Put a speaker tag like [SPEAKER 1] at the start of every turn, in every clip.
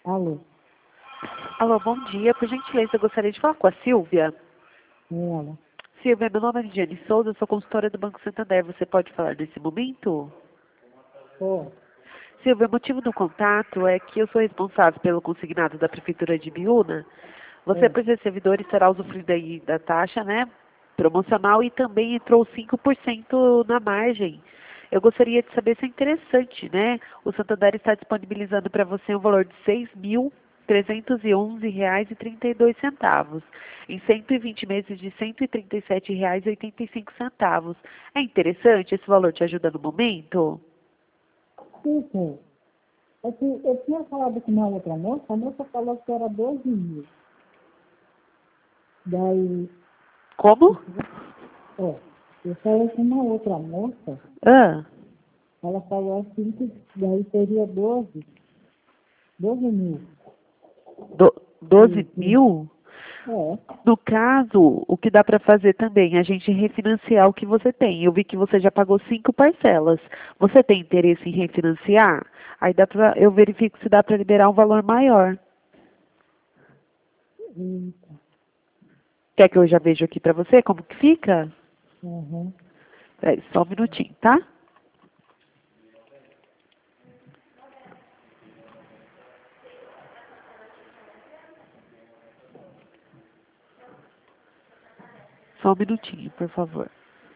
[SPEAKER 1] Alô,
[SPEAKER 2] Alô, bom dia. Por gentileza, eu gostaria de falar com a Silvia.
[SPEAKER 1] é ela.
[SPEAKER 2] Silvia, meu nome é Lidiane Souza, eu sou consultora do Banco Santander. Você pode falar nesse momento?
[SPEAKER 1] Ô,
[SPEAKER 2] Silvia, o motivo do contato é que eu sou responsável pelo consignado da Prefeitura de Biúna. Você,
[SPEAKER 1] ô,
[SPEAKER 2] por ser servidor, estará usufruindo aí da taxa, né, promocional e também entrou 5% na margem. Eu gostaria de saber se é interessante, né? O Santander está disponibilizando para você um valor de R$ 6.311,32, em 120 meses de R$ 137,85. É interessante? Esse valor te ajuda no momento?
[SPEAKER 1] sim, sim. É que eu tinha falado com uma outra moça, a moça falou que era 12 mil. Daí,
[SPEAKER 2] Como?
[SPEAKER 1] ó, eu falei com uma outra moça,
[SPEAKER 2] Ah,
[SPEAKER 1] ela falou assim que daí seria 12 mil.
[SPEAKER 2] 12
[SPEAKER 1] Sim, sim.
[SPEAKER 2] mil?
[SPEAKER 1] É,
[SPEAKER 2] No caso, o que dá para fazer também é a gente refinanciar o que você tem. Eu vi que você já pagou 5 parcelas. Você tem interesse em refinanciar? Aí eu verifico se dá para liberar um valor maior.
[SPEAKER 1] eita,
[SPEAKER 2] Quer que eu já veja aqui para você como que fica?
[SPEAKER 1] uhum.
[SPEAKER 2] Peraí, só um minutinho, tá? Só um minutinho, por favor.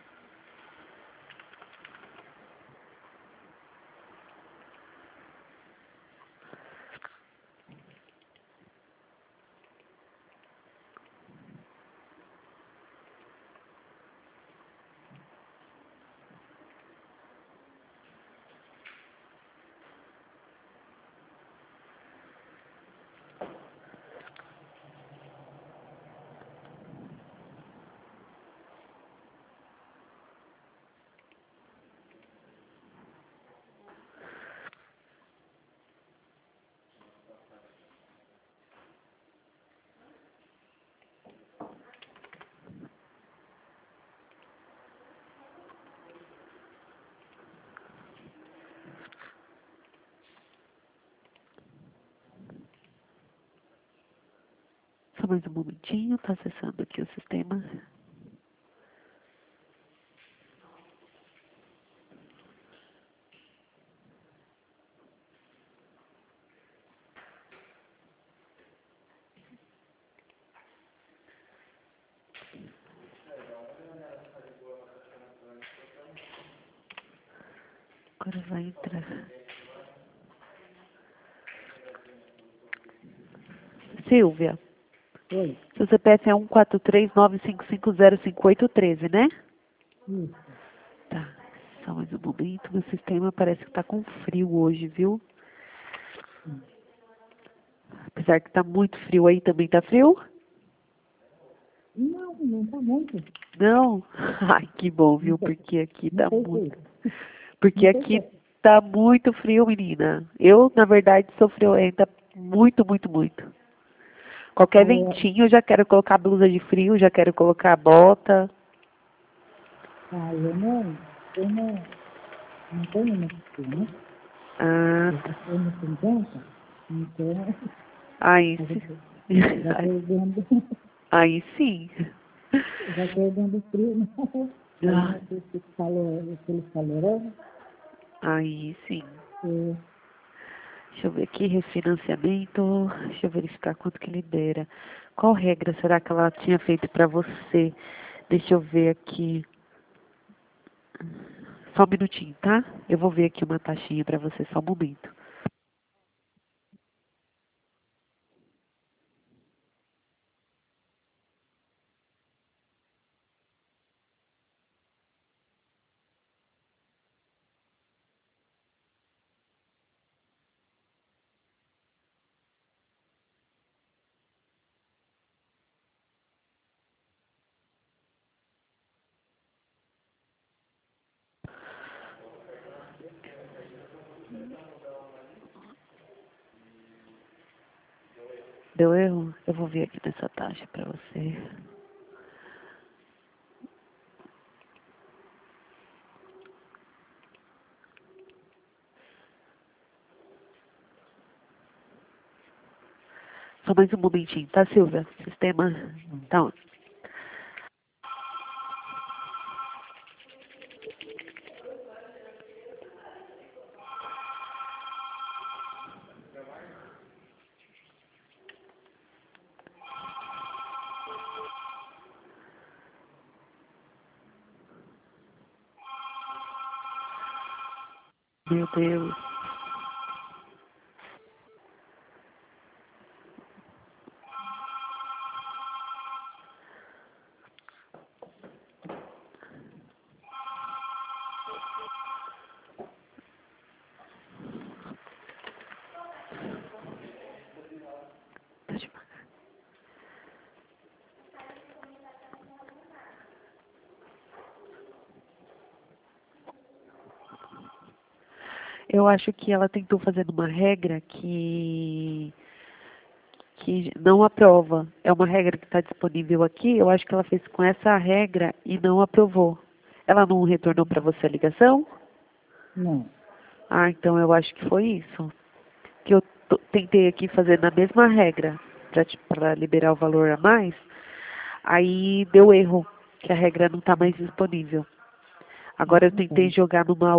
[SPEAKER 2] Só mais um momentinho, tá acessando aqui o sistema. Agora vai entrar. Silvia,
[SPEAKER 1] Oi,
[SPEAKER 2] seu CPF é 14395505813, né?
[SPEAKER 1] isso.
[SPEAKER 2] Tá, só mais um momento. Meu sistema parece que tá com frio hoje, viu? Apesar que tá muito frio aí, também tá frio?
[SPEAKER 1] Não, não tá muito.
[SPEAKER 2] Não? Ai, que bom,
[SPEAKER 1] Não
[SPEAKER 2] viu?
[SPEAKER 1] sei,
[SPEAKER 2] Porque aqui
[SPEAKER 1] não
[SPEAKER 2] tá
[SPEAKER 1] sei
[SPEAKER 2] muito.
[SPEAKER 1] se,
[SPEAKER 2] Porque
[SPEAKER 1] não sei
[SPEAKER 2] aqui
[SPEAKER 1] se,
[SPEAKER 2] tá muito frio, menina. Eu, na verdade, sou friorenta muito, muito, muito. Qualquer ventinho, eu já quero colocar blusa de frio, já quero colocar bota.
[SPEAKER 1] eu não tenho muito costume, né?
[SPEAKER 2] Ah,
[SPEAKER 1] Eu já
[SPEAKER 2] tá.
[SPEAKER 1] estou nos 50, então
[SPEAKER 2] Aí
[SPEAKER 1] a
[SPEAKER 2] sim.
[SPEAKER 1] gente vai perdendo,
[SPEAKER 2] Aí sim.
[SPEAKER 1] vai perdendo frio, né? Aí
[SPEAKER 2] Ah,
[SPEAKER 1] não sei se calor, aquele calorão,
[SPEAKER 2] aí sim.
[SPEAKER 1] é,
[SPEAKER 2] Deixa eu ver aqui, refinanciamento. Deixa eu verificar quanto que libera. Qual regra será que ela tinha feito para você? Deixa eu ver aqui. Só um minutinho, tá? Eu vou ver aqui uma taxinha para você, só um momento. Deu erro? Eu vou ver aqui nessa taxa para você. Só mais um momentinho, tá, Silvia? Sistema... Tá on. Meu Deus. Tá devagar. Eu acho que ela tentou fazer uma regra que não aprova. É uma regra que está disponível aqui. Eu acho que ela fez com essa regra e não aprovou. Ela não retornou para você a ligação?
[SPEAKER 1] Não.
[SPEAKER 2] Ah, então eu acho que foi isso. Que eu tentei aqui fazer na mesma regra para liberar o valor a mais. Aí deu erro, que a regra não está mais disponível. Agora eu tentei jogar numa